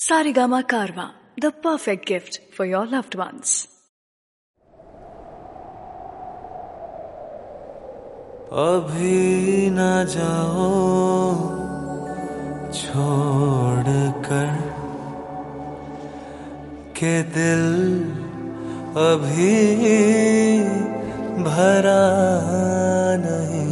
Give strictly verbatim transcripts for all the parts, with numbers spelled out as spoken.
Sarigama Karwa, the perfect gift for your loved ones. अभी न जाओ छोड़ कर के दिल अभी भरा नहीं।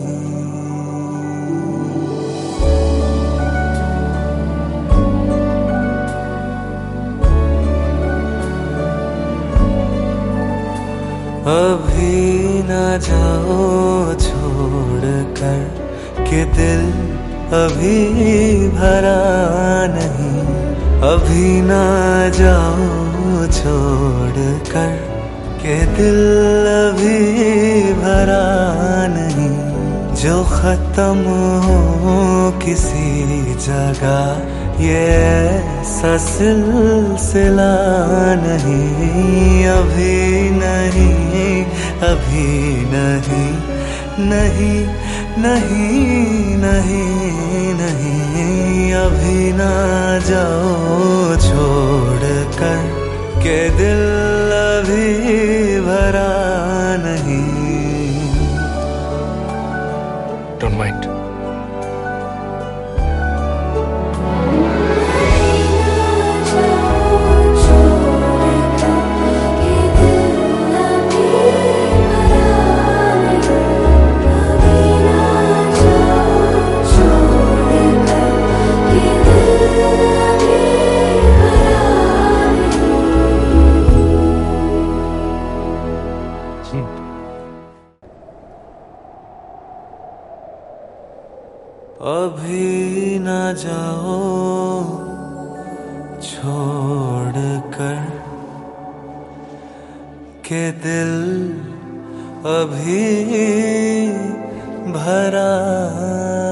अभी न जाओ छोड़ कर के दिल अभी भरा नहीं। अभी न जाओ छोड़ कर के दिल अभी भरा नहीं। जो खत्म हो किसी जगह ये ऐसा सिलसिला नहीं। अभी नहीं, अभी नहीं, नहीं, नहीं, नहीं, नहीं। अभी ना जाओ छोड़ कर के दिल अभी भरा नहीं। Don't mind. अभी न जाओ छोड़ कर के दिल अभी भरा